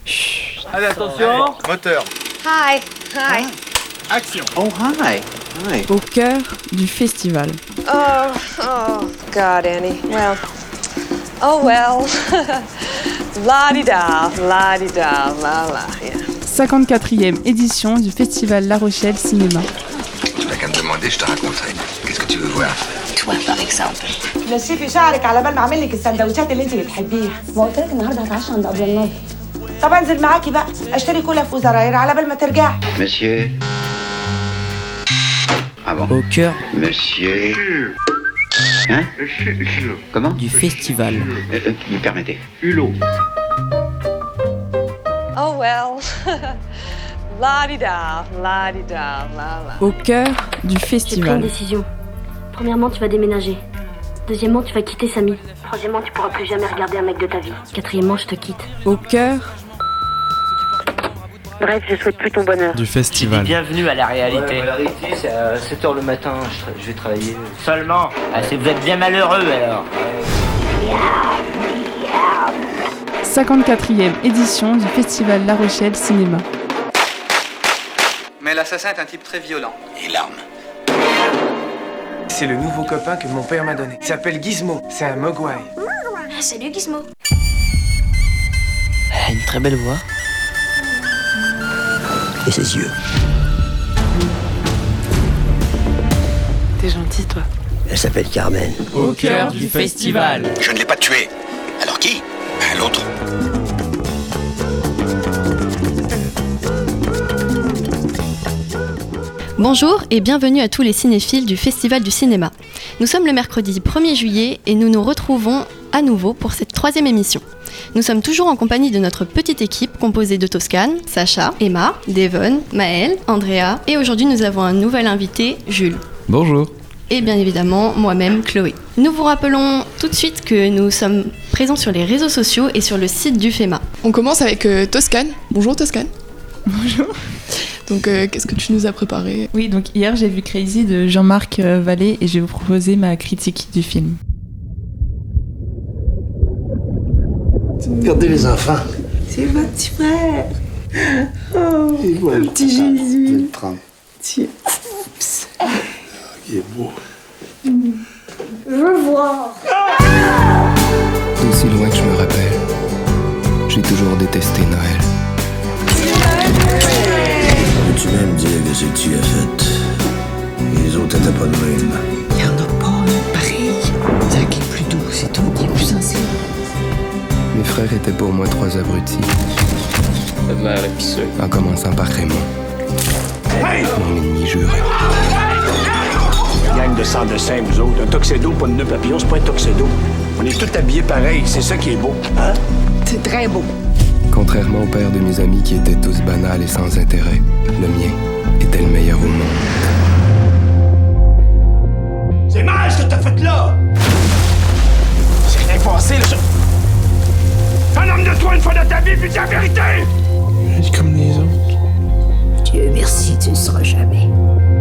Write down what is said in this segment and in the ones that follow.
Allez, attention. Moteur. Hi. Hi. Action. Oh, hi. Hi. Au cœur du festival. Oh, God, Annie. Well. La-di-da, la-di-da, la-la, yeah. 54e édition du festival La Rochelle Cinéma. Tu n'as qu'à me demander, je te raconterai. Qu'est-ce que tu veux voir? Toi, par exemple. نشفي شعرك على بال ما اعمل لك السندوتشات اللي انت بتحبيها. ما قلت لك النهارده هتعشى عند ابو النضر. طب انزل معاكي بقى اشتري كولا في وزراير على بال ما ترجعي. Monsieur. Ah bon? Au cœur Monsieur. Hein? Comment? du festival. Vous permettez? Oh, well. La-di-da, la-di-da, la-la. Au cœur du J'ai pris une festival. décision. Premièrement, tu vas déménager. Deuxièmement, tu vas quitter Samy. Troisièmement, tu pourras plus jamais regarder un mec de ta vie. Quatrièmement, je te quitte. Au cœur Bref, je souhaite plus ton bonheur. Du festival. Bienvenue à la réalité. La réalité, c'est à 7h le matin, je vais travailler. Seulement, vous êtes bien malheureux alors. 54e édition du festival La Rochelle Cinéma. Mais l'assassin est un type très violent. Et l'arme? C'est le nouveau copain que mon père m'a donné. Il s'appelle Gizmo, c'est un mogwai. Salut Gizmo. Elle a une très belle voix. Et ses yeux. T'es gentil, toi. Elle s'appelle Carmen. Au cœur du festival. Je ne l'ai pas tué. Alors qui? L'autre. Bonjour et bienvenue à tous les cinéphiles du Festival du cinéma. Nous sommes le mercredi 1er juillet et nous nous retrouvons à nouveau pour cette 3e émission. Nous sommes toujours en compagnie de notre petite équipe composée de Toscane, Sacha, Emma, Devon, Maëlle, Andrea et aujourd'hui nous avons un nouvel invité, Jules. Bonjour. Et bien évidemment moi-même, Chloé. Nous vous rappelons tout de suite que nous sommes présents sur les réseaux sociaux et sur le site du FEMA. On commence avec Toscane. Bonjour Toscane. Bonjour. Donc qu'est-ce que tu nous as préparé? Oui, donc hier j'ai vu Crazy de Jean-Marc Vallée et je vais vous proposer ma critique du film. Regardez les enfants. C'est mon petit frère. Oh, Un petit Jésus. Tiens. Il est beau. Je veux voir. D'aussi loin que je me rappelle, j'ai toujours détesté Noël. Tu m'aimes dire que ce que tu as fait. Les autres étaient pas de même. Il y en a pas un pareil. Zach est plus doux, c'est tout. Il est plus sensible. Mes frères étaient pour moi 3 abrutis. En commençant par Raymond. Mon ennemi juré. Gang de sang de sein, nous autres. Un tuxedo, pas de nœud papillon, c'est pas un tuxedo. On est tous habillés pareil, c'est ça qui est beau. Hein? C'est très beau. Contrairement au père de mes amis qui étaient tous banals et sans intérêt, le mien était le meilleur au monde. C'est mal ce que t'as fait là! C'est rien passé, là, ça. Un homme de toi une fois dans ta vie, puis dis la vérité! Agis comme les autres. Dieu merci, tu ne seras jamais.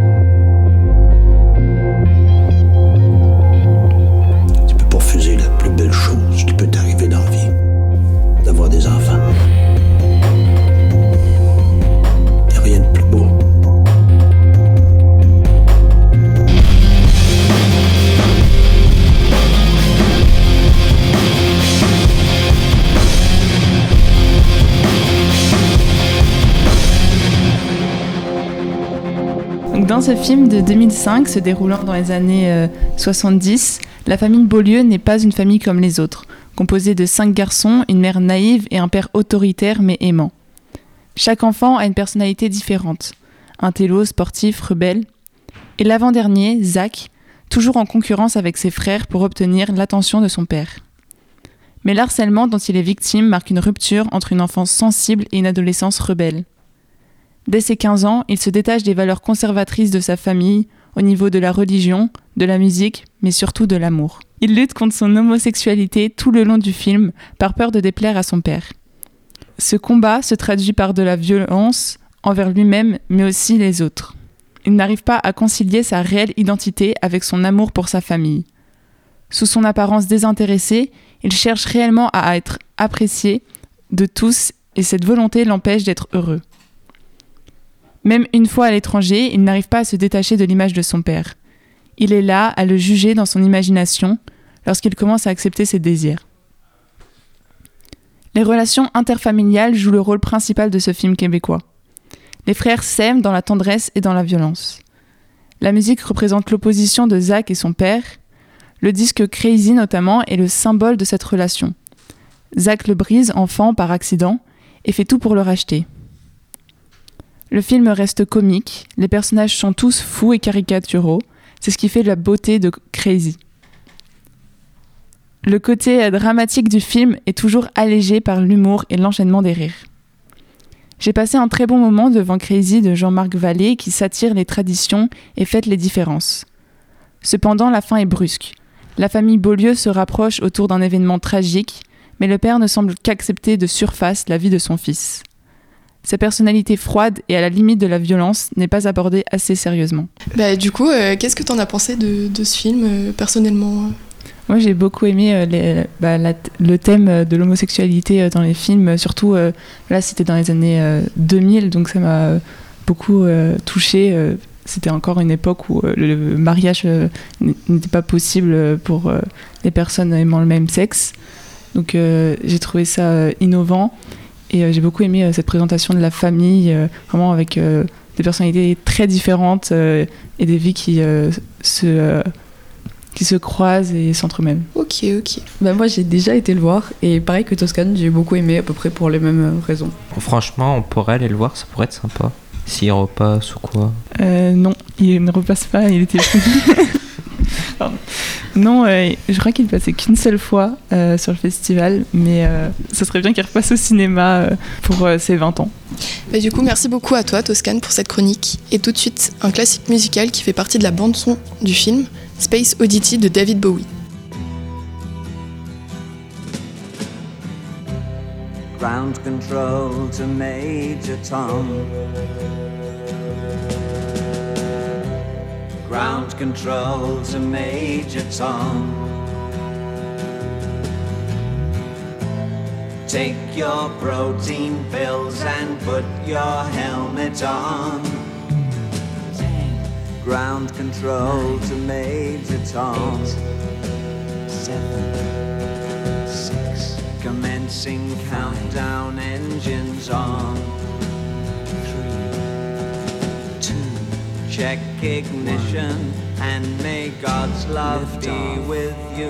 Tu peux pas refuser la plus belle chose qui peut t'arriver dans la vie. D'avoir des enfants. Y'a rien de plus beau. Donc dans ce film de 2005, se déroulant dans les années 70, la famille Beaulieu n'est pas une famille comme les autres, composée de 5 garçons, une mère naïve et un père autoritaire mais aimant. Chaque enfant a une personnalité différente, un télo, sportif, rebelle, et l'avant-dernier, Zach, toujours en concurrence avec ses frères pour obtenir l'attention de son père. Mais l'harcèlement dont il est victime marque une rupture entre une enfance sensible et une adolescence rebelle. Dès ses 15 ans, il se détache des valeurs conservatrices de sa famille, au niveau de la religion, de la musique, mais surtout de l'amour. Il lutte contre son homosexualité tout le long du film, par peur de déplaire à son père. Ce combat se traduit par de la violence envers lui-même, mais aussi les autres. Il n'arrive pas à concilier sa réelle identité avec son amour pour sa famille. Sous son apparence désintéressée, il cherche réellement à être apprécié de tous et cette volonté l'empêche d'être heureux. Même une fois à l'étranger, il n'arrive pas à se détacher de l'image de son père. Il est là à le juger dans son imagination lorsqu'il commence à accepter ses désirs. Les relations interfamiliales jouent le rôle principal de ce film québécois. Les frères s'aiment dans la tendresse et dans la violence. La musique représente l'opposition de Zach et son père. Le disque Crazy notamment est le symbole de cette relation. Zach le brise enfant par accident et fait tout pour le racheter. Le film reste comique, les personnages sont tous fous et caricaturaux, c'est ce qui fait la beauté de Crazy. Le côté dramatique du film est toujours allégé par l'humour et l'enchaînement des rires. J'ai passé un très bon moment devant Crazy de Jean-Marc Vallée qui satire les traditions et fête les différences. Cependant, la fin est brusque. La famille Beaulieu se rapproche autour d'un événement tragique, mais le père ne semble qu'accepter de surface la vie de son fils. Sa personnalité froide et à la limite de la violence n'est pas abordée assez sérieusement. Du coup, qu'est-ce que t'en as pensé de ce film, personnellement ? Moi, j'ai beaucoup aimé le thème de l'homosexualité dans les films. Surtout, là, c'était dans les années 2000, donc ça m'a beaucoup touchée. C'était encore une époque où le mariage n'était pas possible pour les personnes aimant le même sexe. Donc, j'ai trouvé ça innovant. Et j'ai beaucoup aimé cette présentation de la famille, vraiment avec des personnalités très différentes et des vies qui se croisent et s'entremêlent. Ok. Moi, j'ai déjà été le voir et pareil que Toscane, j'ai beaucoup aimé à peu près pour les mêmes raisons. Franchement, on pourrait aller le voir, ça pourrait être sympa. S'il repasse ou quoi. Non, il ne repasse pas, il était Pardon. Non, je crois qu'il passait qu'une seule fois sur le festival, mais ça serait bien qu'il repasse au cinéma pour ses 20 ans. Du coup, merci beaucoup à toi, Toscane, pour cette chronique. Et tout de suite, un classique musical qui fait partie de la bande-son du film, Space Oddity de David Bowie. Ground control to Major Tom. Ground control to Major Tom. Take your protein pills and put your helmet on. Ground control to Major Tom. 8, 7, 6. Commencing countdown, engines on. 3, 2. Check ignition and may God's love be with you.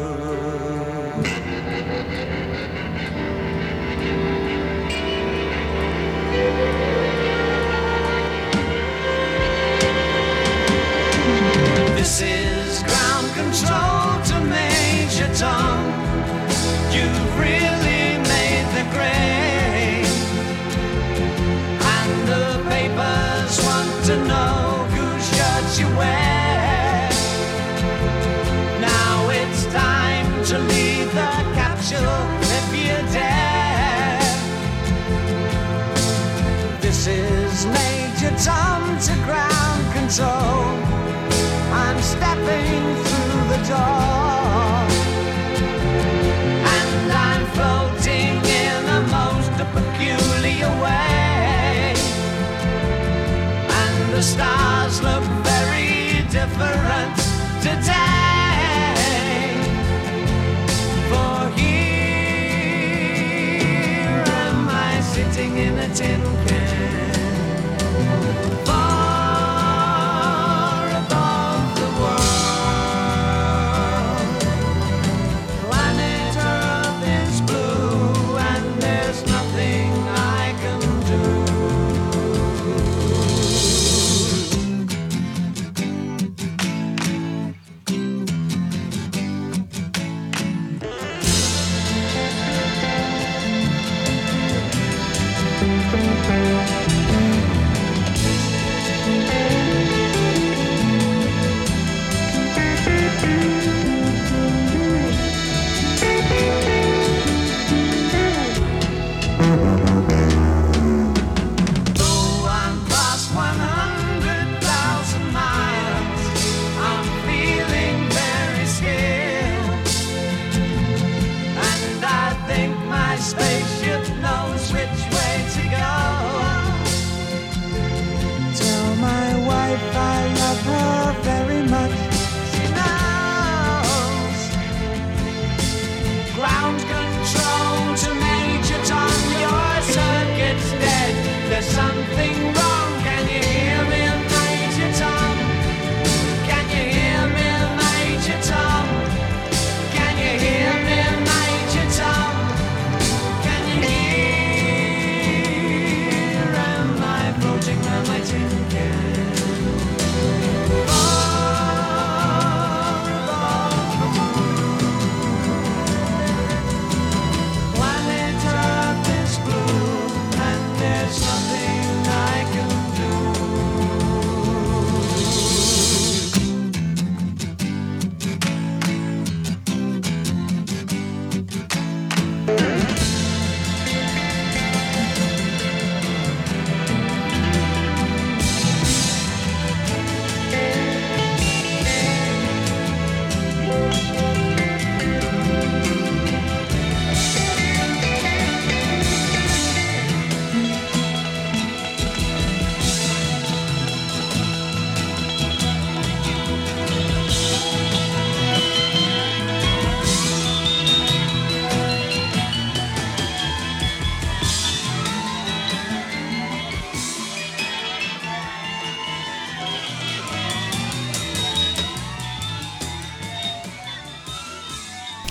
This is ground control to Major Tom. You've really made the grade, and the papers want to know whose shirts you wear. Now it's time to leave the capsule if you dare. This is Major Tom to ground control. I'm stepping through the door, and I'm floating in a most peculiar way, and the stars look very different today. For here am I sitting in a tin can.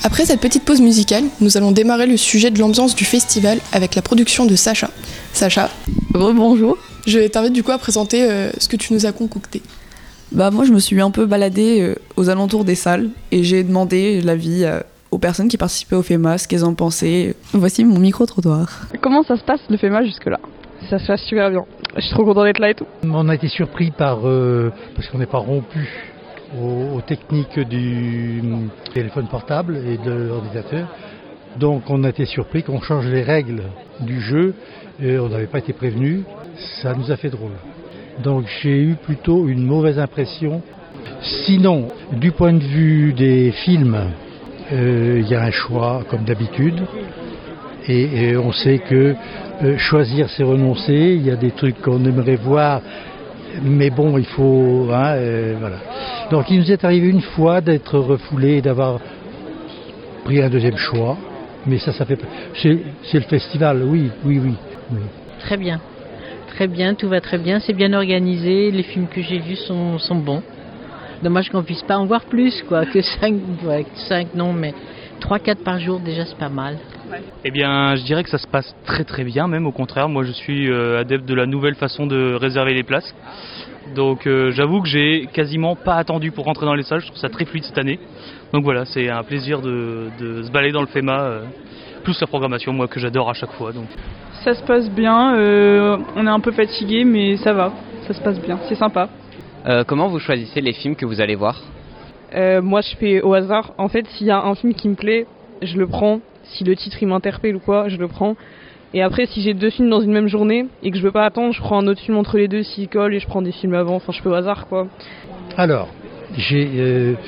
Après cette petite pause musicale, nous allons démarrer le sujet de l'ambiance du festival avec la production de Sacha. Sacha, Rebonjour. je t'invite du coup à présenter ce que tu nous as concocté. Bah moi je me suis un peu baladée aux alentours des salles et j'ai demandé l'avis aux personnes qui participaient au FEMA, ce qu'elles en pensaient. Voici mon micro-trottoir. Comment ça se passe le FEMA jusque-là? Ça se passe super bien. Je suis trop content d'être là et tout. On a été surpris parce qu'on n'est pas rompu aux techniques du téléphone portable et de l'ordinateur. Donc on a été surpris qu'on change les règles du jeu. Et on n'avait pas été prévenu. Ça nous a fait drôle. Donc j'ai eu plutôt une mauvaise impression. Sinon, du point de vue des films, il y a un choix comme d'habitude. Et on sait que choisir c'est renoncer. Il y a des trucs qu'on aimerait voir, mais bon, il faut... voilà. Donc il nous est arrivé une fois d'être refoulé et d'avoir pris un deuxième choix. Mais ça fait... C'est le festival, oui. Très bien. Très bien, tout va très bien, c'est bien organisé, les films que j'ai vus sont bons. Dommage qu'on puisse pas en voir plus, quoi, que 5 non, mais 3-4 par jour déjà c'est pas mal. Eh bien, je dirais que ça se passe très très bien, même au contraire, moi je suis adepte de la nouvelle façon de réserver les places. Donc j'avoue que j'ai quasiment pas attendu pour rentrer dans les salles, je trouve ça très fluide cette année. Donc voilà, c'est un plaisir de se balader dans le FEMA, plus la programmation, moi que j'adore à chaque fois. Donc. Ça se passe bien, on est un peu fatigué mais ça va, ça se passe bien, c'est sympa. Comment vous choisissez les films que vous allez voir? Moi je fais au hasard, en fait s'il y a un film qui me plaît, je le prends, si le titre il m'interpelle ou quoi, je le prends. Et après si j'ai 2 films dans une même journée et que je veux pas attendre, je prends un autre film entre les deux s'il colle et je prends des films avant, enfin je fais au hasard quoi. Alors, j'ai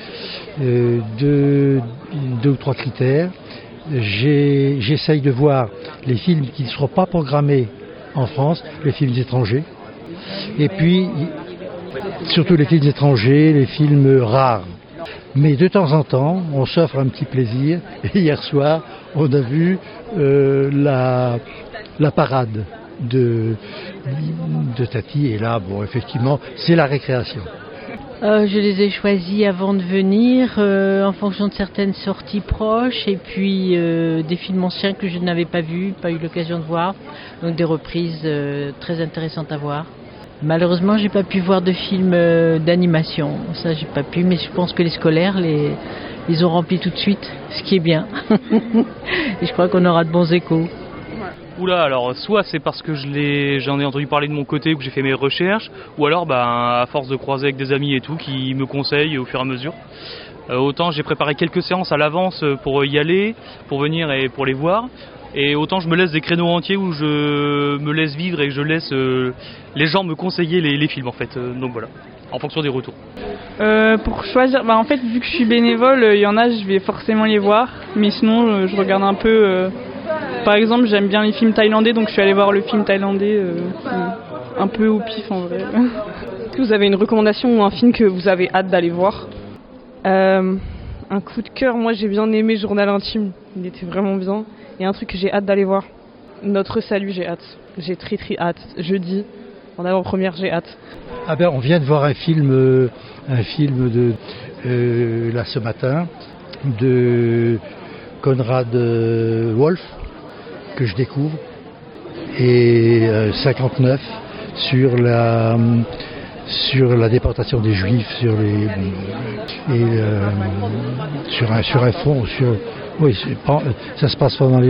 2 ou 3 critères. J'essaye de voir les films qui ne seront pas programmés en France, les films étrangers, et puis surtout les films étrangers, les films rares. Mais de temps en temps, on s'offre un petit plaisir, et hier soir, on a vu la parade de Tati, et là, bon, effectivement, c'est la récréation. Je les ai choisis avant de venir, en fonction de certaines sorties proches, et puis des films anciens que je n'avais pas vus, pas eu l'occasion de voir, donc des reprises très intéressantes à voir. Malheureusement, j'ai pas pu voir de films d'animation, ça j'ai pas pu, mais je pense que les scolaires les ont remplis tout de suite, ce qui est bien. Et je crois qu'on aura de bons échos. Oula, alors soit c'est parce que j'en ai entendu parler de mon côté ou que j'ai fait mes recherches, ou alors à force de croiser avec des amis et tout qui me conseillent au fur et à mesure. Autant j'ai préparé quelques séances à l'avance pour y aller, pour venir et pour les voir, et autant je me laisse des créneaux entiers où je me laisse vivre et que je laisse les gens me conseiller les films en fait. Donc voilà, en fonction des retours. Pour choisir, en fait vu que je suis bénévole, il y en a je vais forcément les voir, mais sinon je regarde un peu... Par exemple, j'aime bien les films thaïlandais, donc je suis allée voir le film thaïlandais un peu au pif en vrai. Est-ce que vous avez une recommandation ou un film que vous avez hâte d'aller voir? Un coup de cœur, moi j'ai bien aimé Journal intime, il était vraiment bien. Et un truc que j'ai hâte d'aller voir, Notre salut, j'ai hâte. J'ai très hâte. Jeudi, en avant-première, j'ai hâte. Ah ben, on vient de voir un film de là ce matin de Conrad Wolf que je découvre, et 59 sur la déportation des Juifs, sur un fond, ça se passe pendant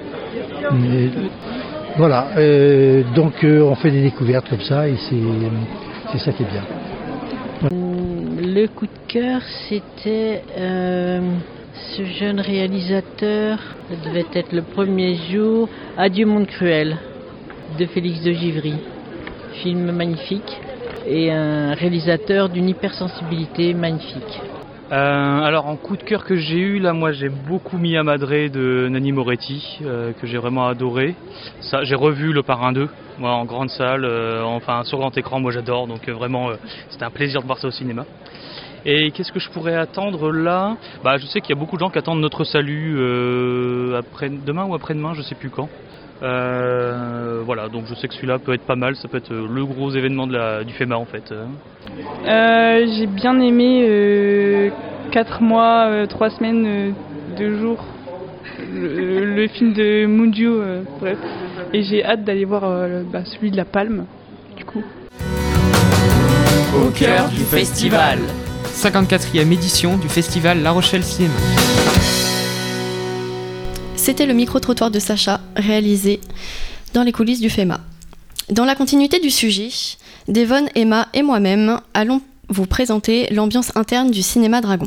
voilà, donc on fait des découvertes comme ça et c'est ça qui est bien. Le coup de cœur, c'était ce jeune réalisateur, ça devait être le premier jour, Adieu monde cruel, de Félix de Givry. Film magnifique et un réalisateur d'une hypersensibilité magnifique. Alors en coup de cœur que j'ai eu, là moi j'ai beaucoup mis à Madré de Nanni Moretti, que j'ai vraiment adoré. Ça, j'ai revu Le Parrain 2, moi en grande salle, enfin sur grand écran, moi j'adore, donc vraiment c'était un plaisir de voir ça au cinéma. Et qu'est-ce que je pourrais attendre là ? Je sais qu'il y a beaucoup de gens qui attendent Notre salut demain ou après-demain, je sais plus quand. Voilà, donc je sais que celui-là peut être pas mal, ça peut être le gros événement du FEMA en fait. J'ai bien aimé 4 mois, 3 semaines 2 jours le film de Munju, bref. Et j'ai hâte d'aller voir celui de La Palme, du coup. Au cœur du festival. 54e édition du festival La Rochelle Cinéma. C'était le micro-trottoir de Sacha, réalisé dans les coulisses du FEMA. Dans la continuité du sujet, Devon, Emma et moi-même allons vous présenter l'ambiance interne du cinéma Dragon.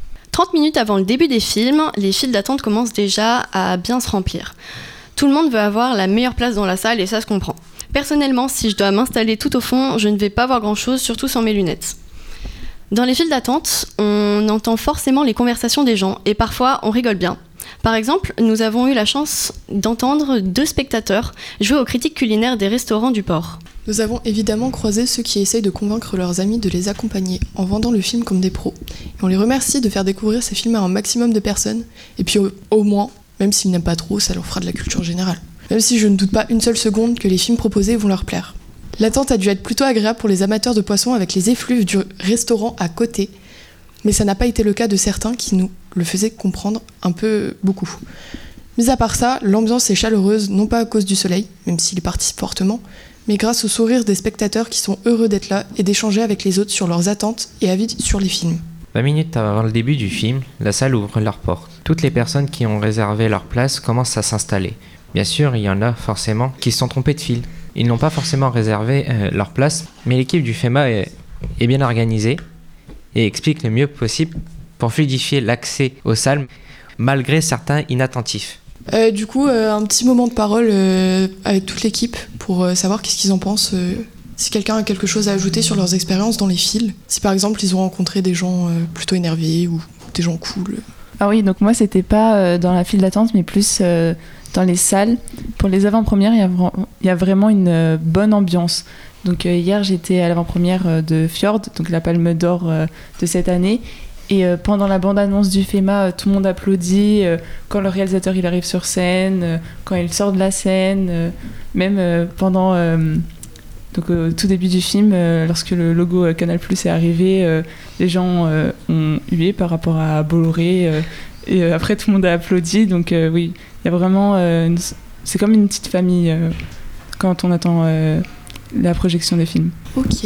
30 minutes avant le début des films, les files d'attente commencent déjà à bien se remplir. Tout le monde veut avoir la meilleure place dans la salle et ça se comprend. Personnellement, si je dois m'installer tout au fond, je ne vais pas voir grand-chose, surtout sans mes lunettes. Dans les files d'attente, on entend forcément les conversations des gens et parfois on rigole bien. Par exemple, nous avons eu la chance d'entendre 2 spectateurs jouer aux critiques culinaires des restaurants du port. Nous avons évidemment croisé ceux qui essayent de convaincre leurs amis de les accompagner en vendant le film comme des pros. Et on les remercie de faire découvrir ces films à un maximum de personnes. Et puis au moins, même s'ils n'aiment pas trop, ça leur fera de la culture générale. Même si je ne doute pas une seule seconde que les films proposés vont leur plaire. L'attente a dû être plutôt agréable pour les amateurs de poissons avec les effluves du restaurant à côté. Mais ça n'a pas été le cas de certains qui nous le faisaient comprendre un peu beaucoup. Mis à part ça, l'ambiance est chaleureuse, non pas à cause du soleil, même s'il y participe fortement, mais grâce au sourire des spectateurs qui sont heureux d'être là et d'échanger avec les autres sur leurs attentes et avis sur les films. 20 minutes avant le début du film, la salle ouvre leurs portes. Toutes les personnes qui ont réservé leur place commencent à s'installer. Bien sûr, il y en a forcément qui se sont trompés de file. Ils n'ont pas forcément réservé leur place, mais l'équipe du FEMA est bien organisée et explique le mieux possible pour fluidifier l'accès aux salles, malgré certains inattentifs. Du coup, un petit moment de parole avec toute l'équipe pour savoir qu'est-ce qu'ils en pensent. Si quelqu'un a quelque chose à ajouter sur leurs expériences dans les files. Si par exemple ils ont rencontré des gens plutôt énervés ou des gens cool. Ah oui, donc moi c'était pas dans la file d'attente, mais plus dans les salles. Pour les avant-premières, il y a vraiment une bonne ambiance. Donc hier j'étais à l'avant-première de Fjord, donc la Palme d'Or de cette année. Et pendant la bande-annonce du FEMA, tout le monde applaudit quand le réalisateur il arrive sur scène, quand il sort de la scène, même pendant donc, au tout début du film, lorsque le logo Canal+ est arrivé, les gens ont hué par rapport à Bolloré et après tout le monde a applaudi. Donc oui, il y a vraiment, c'est comme une petite famille quand on attend la projection des films. Ok,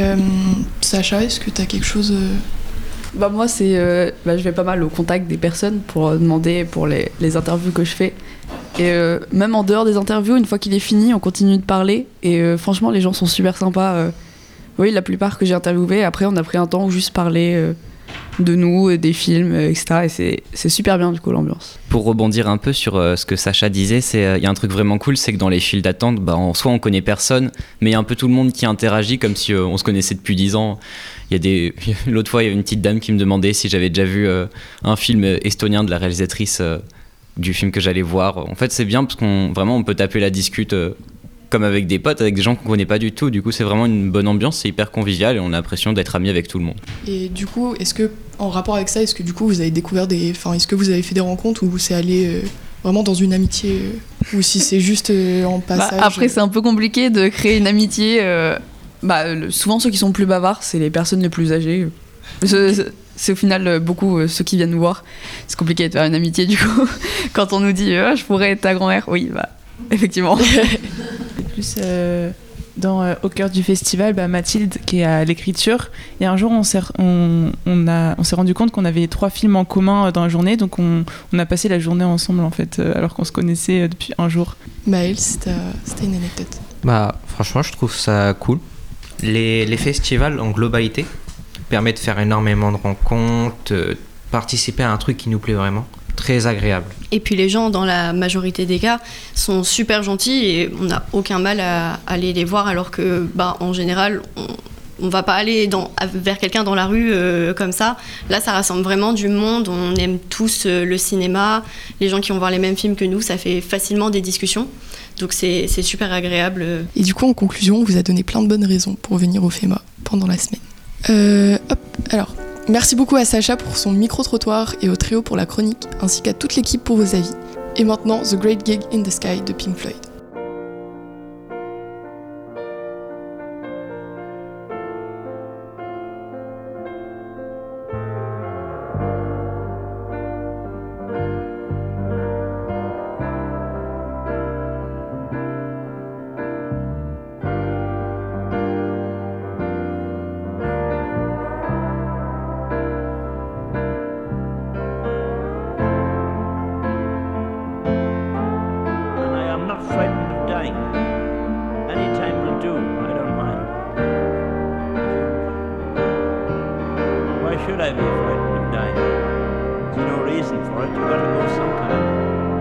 Sacha, est-ce que tu as quelque chose Moi, je vais pas mal au contact des personnes pour demander pour les interviews que je fais. Et même en dehors des interviews, une fois qu'il est fini, on continue de parler. Et franchement, les gens sont super sympas. Oui, la plupart que j'ai interviewés, après, on a pris un temps où juste parler de nous, des films, etc. Et c'est super bien, du coup, l'ambiance. Pour rebondir un peu sur ce que Sacha disait, il y a un truc vraiment cool, c'est que dans les files d'attente, en soi, on connaît personne, mais il y a un peu tout le monde qui interagit comme si on se connaissait depuis 10 ans. L'autre fois, il y a une petite dame qui me demandait si j'avais déjà vu un film estonien de la réalisatrice du film que j'allais voir. En fait, c'est bien parce qu'on peut taper la discute comme avec des potes, avec des gens qu'on connaît pas du tout. Du coup, c'est vraiment une bonne ambiance, c'est hyper convivial et on a l'impression d'être amis avec tout le monde. Et du coup, est-ce que, en rapport avec ça, est-ce que du coup vous avez découvert est-ce que vous avez fait des rencontres où c'est allé vraiment dans une amitié ou si c'est juste en passage Après, c'est un peu compliqué de créer une amitié. Souvent, ceux qui sont plus bavards, c'est les personnes les plus âgées. C'est au final beaucoup ceux qui viennent nous voir. C'est compliqué de faire une amitié, du coup. Quand on nous dit je pourrais être ta grand-mère, oui, effectivement. Plus au cœur du festival, Mathilde qui est à l'écriture, et un jour on s'est rendu compte qu'on avait 3 films en commun dans la journée, donc on a passé la journée ensemble en fait, alors qu'on se connaissait depuis un jour. Maël, c'était une anecdote. Franchement, je trouve ça cool. Les festivals en globalité permettent de faire énormément de rencontres, participer à un truc qui nous plaît vraiment. Très agréable. Et puis les gens, dans la majorité des cas, sont super gentils et on n'a aucun mal à aller les voir, alors que en général, on va pas aller vers quelqu'un dans la rue comme ça. Là, ça rassemble vraiment du monde, on aime tous le cinéma, les gens qui vont voir les mêmes films que nous, ça fait facilement des discussions. Donc c'est super agréable. Et du coup, en conclusion, on vous a donné plein de bonnes raisons pour venir au FEMA pendant la semaine. Alors, merci beaucoup à Sacha pour son micro-trottoir et au trio pour la chronique, ainsi qu'à toute l'équipe pour vos avis. Et maintenant, The Great Gig in the Sky de Pink Floyd. don't be frightened of dying. There's no reason for it. You've got to go sometime.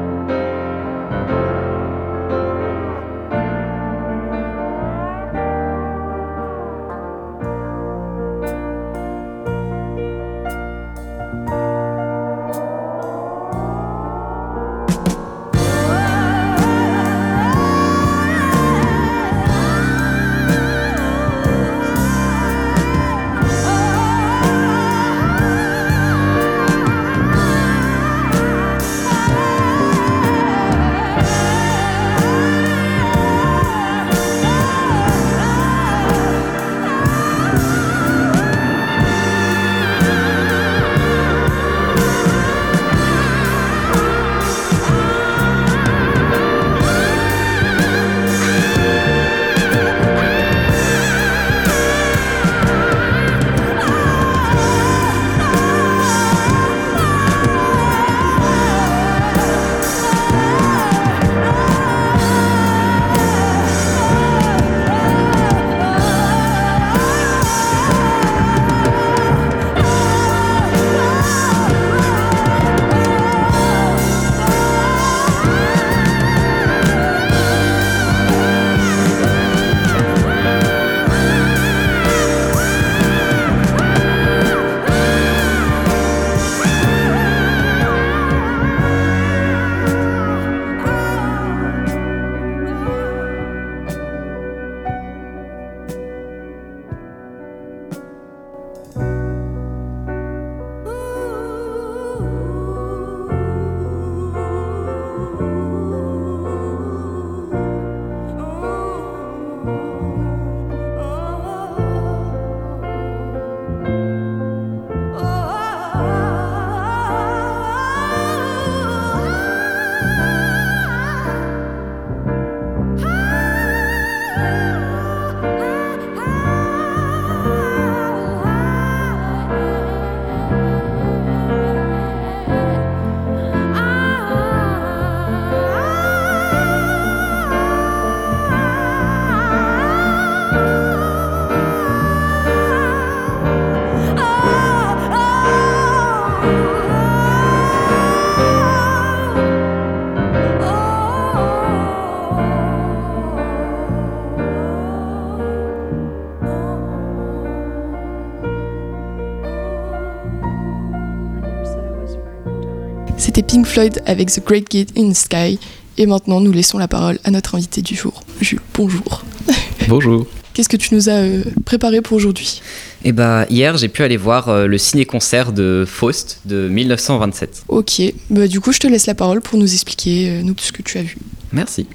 C'était Pink Floyd avec The Great Gate in the Sky. Et maintenant, nous laissons la parole à notre invité du jour. Jules, bonjour. Bonjour. Qu'est-ce que tu nous as préparé pour aujourd'hui ? Eh bah, hier, j'ai pu aller voir le ciné-concert de Faust de 1927. Ok, bah, du coup, je te laisse la parole pour nous expliquer nous, ce que tu as vu. Merci.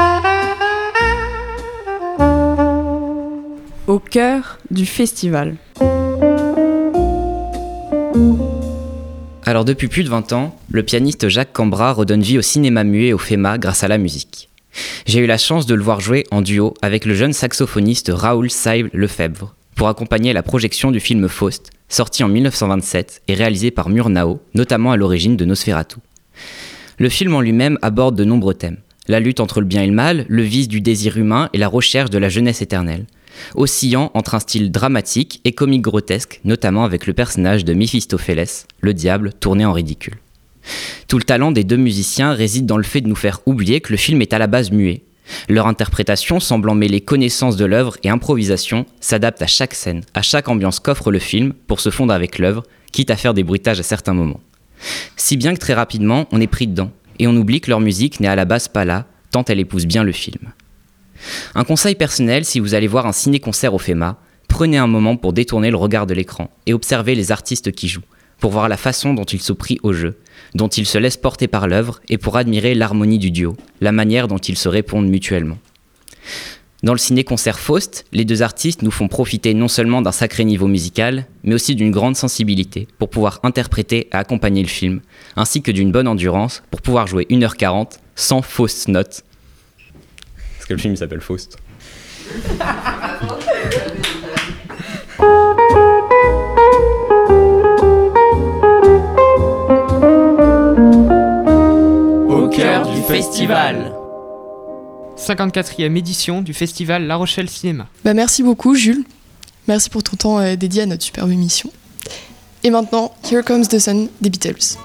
Au cœur du festival. Alors depuis plus de 20 ans, le pianiste Jacques Cambra redonne vie au cinéma muet et au FEMA grâce à la musique. J'ai eu la chance de le voir jouer en duo avec le jeune saxophoniste Raoul Saible-Lefebvre pour accompagner la projection du film Faust, sorti en 1927 et réalisé par Murnau, notamment à l'origine de Nosferatu. Le film en lui-même aborde de nombreux thèmes. La lutte entre le bien et le mal, le vice du désir humain et la recherche de la jeunesse éternelle, oscillant entre un style dramatique et comique grotesque, notamment avec le personnage de Méphistophélès, le diable tourné en ridicule. Tout le talent des deux musiciens réside dans le fait de nous faire oublier que le film est à la base muet. Leur interprétation, semblant mêler connaissance de l'œuvre et improvisation, s'adapte à chaque scène, à chaque ambiance qu'offre le film pour se fondre avec l'œuvre, quitte à faire des bruitages à certains moments. Si bien que très rapidement, on est pris dedans, et on oublie que leur musique n'est à la base pas là, tant elle épouse bien le film. Un conseil personnel, si vous allez voir un ciné-concert au FEMA, prenez un moment pour détourner le regard de l'écran et observez les artistes qui jouent, pour voir la façon dont ils sont pris au jeu, dont ils se laissent porter par l'œuvre et pour admirer l'harmonie du duo, la manière dont ils se répondent mutuellement. Dans le ciné-concert Faust, les deux artistes nous font profiter non seulement d'un sacré niveau musical, mais aussi d'une grande sensibilité pour pouvoir interpréter et accompagner le film, ainsi que d'une bonne endurance pour pouvoir jouer 1h40 sans fausse note. Parce que le film s'appelle Faust. Au cœur du festival. 54e édition du festival La Rochelle Cinéma. Bah merci beaucoup Jules, merci pour ton temps dédié à notre superbe émission. Et maintenant, Here Comes the Sun des Beatles.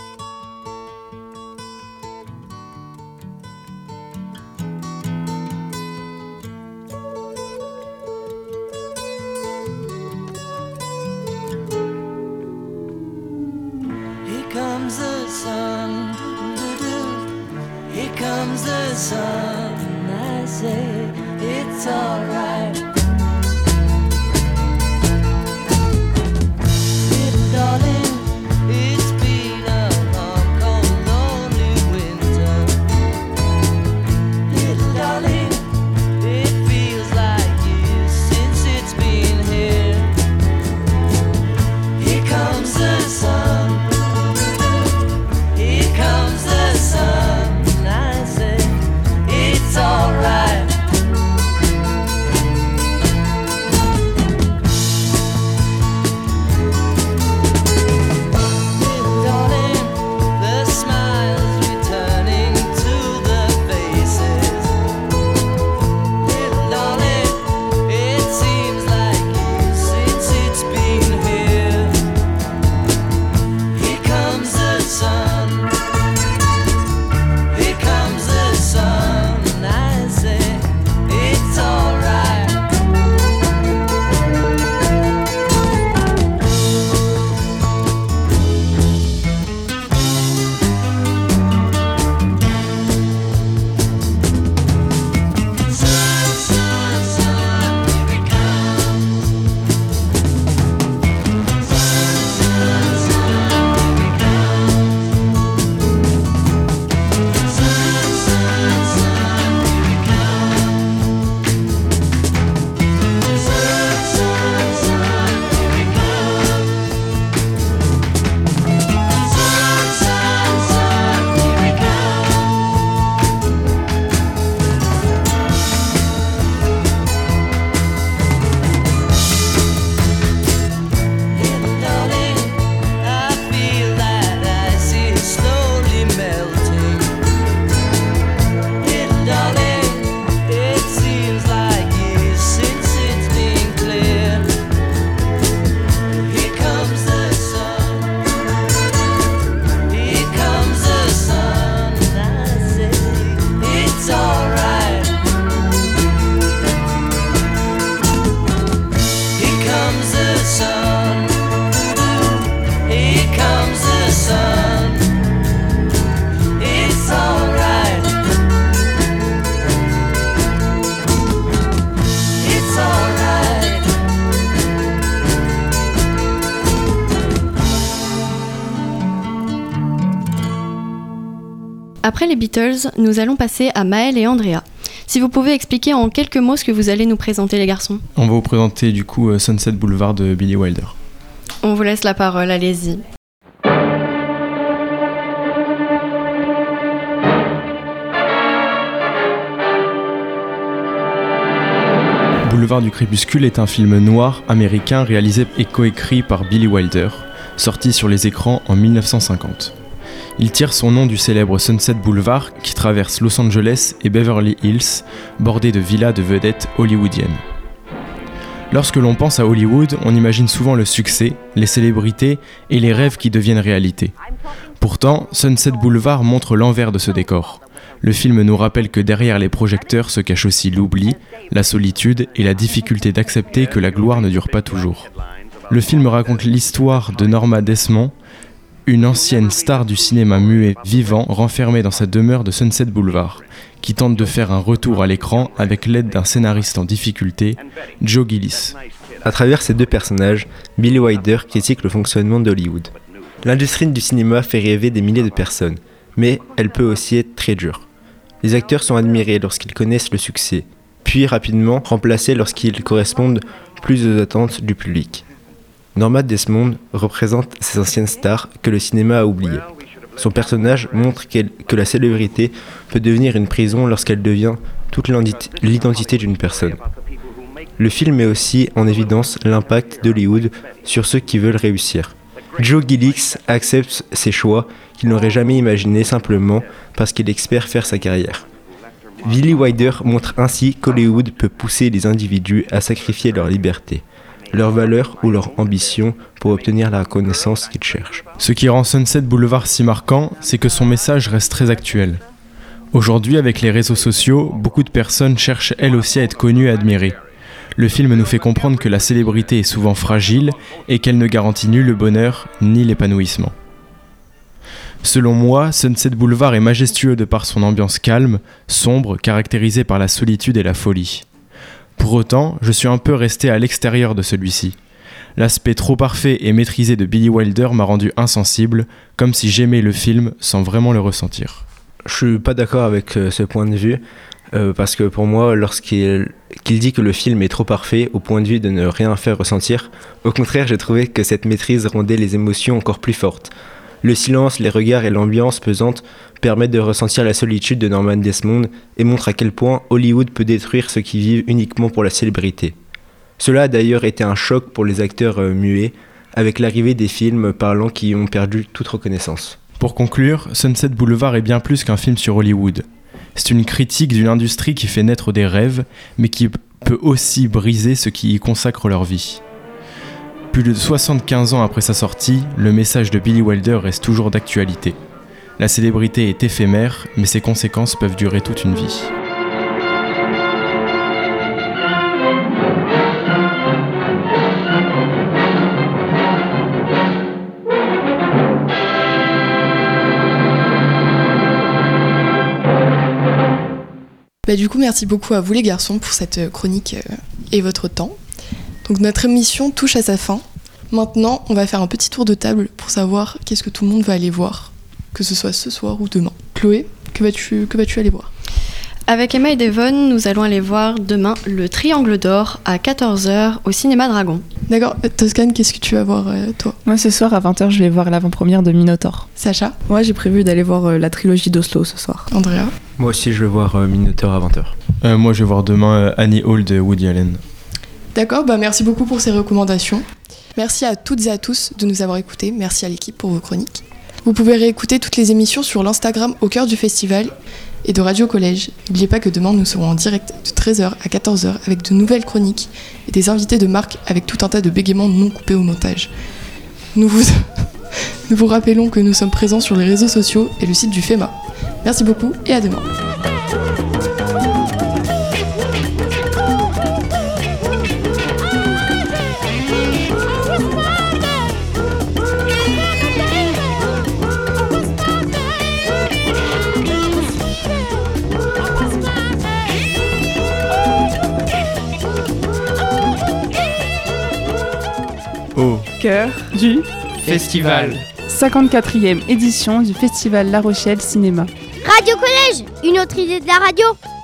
Après les Beatles, nous allons passer à Maël et Andrea. Si vous pouvez expliquer en quelques mots ce que vous allez nous présenter, les garçons. On va vous présenter du coup Sunset Boulevard de Billy Wilder. On vous laisse la parole, allez-y. Boulevard du crépuscule est un film noir américain réalisé et coécrit par Billy Wilder, sorti sur les écrans en 1950. Il tire son nom du célèbre Sunset Boulevard qui traverse Los Angeles et Beverly Hills, bordé de villas de vedettes hollywoodiennes. Lorsque l'on pense à Hollywood, on imagine souvent le succès, les célébrités et les rêves qui deviennent réalité. Pourtant, Sunset Boulevard montre l'envers de ce décor. Le film nous rappelle que derrière les projecteurs se cache aussi l'oubli, la solitude et la difficulté d'accepter que la gloire ne dure pas toujours. Le film raconte l'histoire de Norma Desmond, une ancienne star du cinéma muet vivant renfermée dans sa demeure de Sunset Boulevard, qui tente de faire un retour à l'écran avec l'aide d'un scénariste en difficulté, Joe Gillis. À travers ces deux personnages, Billy Wilder critique le fonctionnement d'Hollywood. L'industrie du cinéma fait rêver des milliers de personnes, mais elle peut aussi être très dure. Les acteurs sont admirés lorsqu'ils connaissent le succès, puis rapidement remplacés lorsqu'ils correspondent plus aux attentes du public. Norma Desmond représente ces anciennes stars que le cinéma a oubliées. Son personnage montre que la célébrité peut devenir une prison lorsqu'elle devient toute l'identité d'une personne. Le film met aussi en évidence l'impact d'Hollywood sur ceux qui veulent réussir. Joe Gillis accepte ses choix qu'il n'aurait jamais imaginés simplement parce qu'il espère faire sa carrière. Billy Wilder montre ainsi qu'Hollywood peut pousser les individus à sacrifier leur liberté. leurs valeurs ou leur ambition pour obtenir la reconnaissance qu'ils cherchent. Ce qui rend Sunset Boulevard si marquant, c'est que son message reste très actuel. Aujourd'hui, avec les réseaux sociaux, beaucoup de personnes cherchent elles aussi à être connues et admirées. Le film nous fait comprendre que la célébrité est souvent fragile et qu'elle ne garantit ni le bonheur ni l'épanouissement. Selon moi, Sunset Boulevard est majestueux de par son ambiance calme, sombre, caractérisée par la solitude et la folie. Pour autant, je suis un peu resté à l'extérieur de celui-ci. L'aspect trop parfait et maîtrisé de Billy Wilder m'a rendu insensible, comme si j'aimais le film sans vraiment le ressentir. Je suis pas d'accord avec ce point de vue, parce que pour moi, lorsqu'il dit que le film est trop parfait au point de vue de ne rien faire ressentir, au contraire, j'ai trouvé que cette maîtrise rendait les émotions encore plus fortes. Le silence, les regards et l'ambiance pesante permettent de ressentir la solitude de Norman Desmond et montrent à quel point Hollywood peut détruire ceux qui vivent uniquement pour la célébrité. Cela a d'ailleurs été un choc pour les acteurs muets, avec l'arrivée des films parlants qui ont perdu toute reconnaissance. Pour conclure, Sunset Boulevard est bien plus qu'un film sur Hollywood. C'est une critique d'une industrie qui fait naître des rêves, mais qui peut aussi briser ceux qui y consacrent leur vie. Plus de 75 ans après sa sortie, le message de Billy Wilder reste toujours d'actualité. La célébrité est éphémère, mais ses conséquences peuvent durer toute une vie. Du coup, merci beaucoup à vous les garçons pour cette chronique et votre temps. Donc notre émission touche à sa fin. Maintenant, on va faire un petit tour de table pour savoir qu'est-ce que tout le monde va aller voir, que ce soit ce soir ou demain. Chloé, que vas-tu aller voir ? Avec Emma et Devon, nous allons aller voir demain Le Triangle d'Or à 14h au Cinéma Dragon. D'accord. Toscane, qu'est-ce que tu vas voir toi ? Moi ce soir à 20h je vais voir l'avant-première de Minotaur. Sacha ? Moi j'ai prévu d'aller voir la trilogie d'Oslo ce soir. Andrea ? Moi aussi je vais voir Minotaur à 20h. Moi je vais voir demain Annie Hall de Woody Allen. D'accord, merci beaucoup pour ces recommandations. Merci à toutes et à tous de nous avoir écoutés. Merci à l'équipe pour vos chroniques. Vous pouvez réécouter toutes les émissions sur l'Instagram Au Cœur du Festival et de Radio Collège. N'oubliez pas que demain nous serons en direct de 13h à 14h avec de nouvelles chroniques et des invités de marque avec tout un tas de bégaiements non coupés au montage. Nous vous rappelons que nous sommes présents sur les réseaux sociaux et le site du FEMA. Merci beaucoup et à demain. Au cœur du Festival. 54e édition du Festival La Rochelle Cinéma. Radio Collège, une autre idée de la radio.